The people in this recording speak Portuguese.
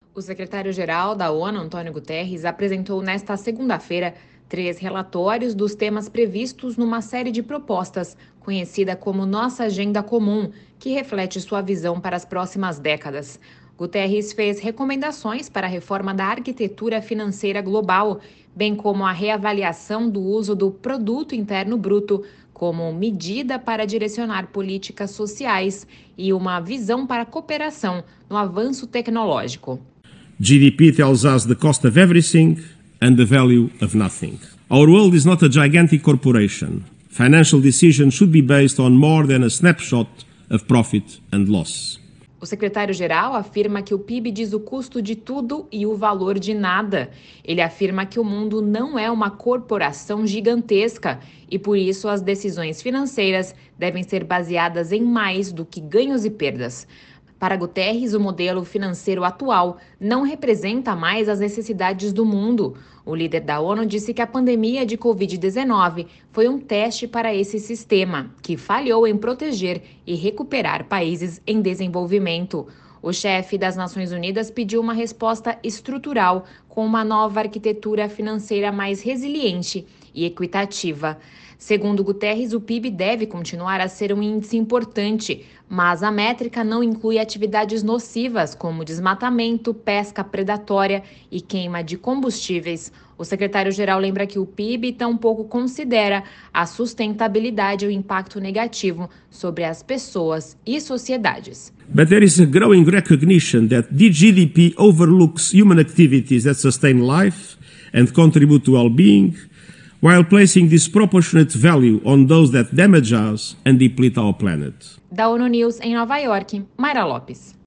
O secretário-geral da ONU, Antônio Guterres, apresentou nesta segunda-feira 3 relatórios dos temas previstos numa série de propostas, conhecida como Nossa Agenda Comum, que reflete sua visão para as próximas décadas. Guterres fez recomendações para a reforma da arquitetura financeira global, bem como a reavaliação do uso do produto interno bruto como medida para direcionar políticas sociais e uma visão para a cooperação no avanço tecnológico. GDP tells us the cost of everything and the value of nothing. Our world is not a gigantic corporation. Financial decisions should be based on more than a snapshot of profit and loss. O secretário-geral afirma que o PIB diz o custo de tudo e o valor de nada. Ele afirma que o mundo não é uma corporação gigantesca e, por isso, as decisões financeiras devem ser baseadas em mais do que ganhos e perdas. Para Guterres, o modelo financeiro atual não representa mais as necessidades do mundo. O líder da ONU disse que a pandemia de Covid-19 foi um teste para esse sistema, que falhou em proteger e recuperar países em desenvolvimento. O chefe das Nações Unidas pediu uma resposta estrutural com uma nova arquitetura financeira mais resiliente e equitativa. Segundo Guterres, o PIB deve continuar a ser um índice importante, mas a métrica não inclui atividades nocivas como desmatamento, pesca predatória e queima de combustíveis. O secretário-geral lembra que o PIB tampouco considera a sustentabilidade e o impacto negativo sobre as pessoas e sociedades. But there is a growing recognition that the GDP overlooks human activities that sustain life and contribute to well-being, while placing disproportionate value on those that damage us and deplete our planet. Da ONU News em Nova York, Mayra Lopes.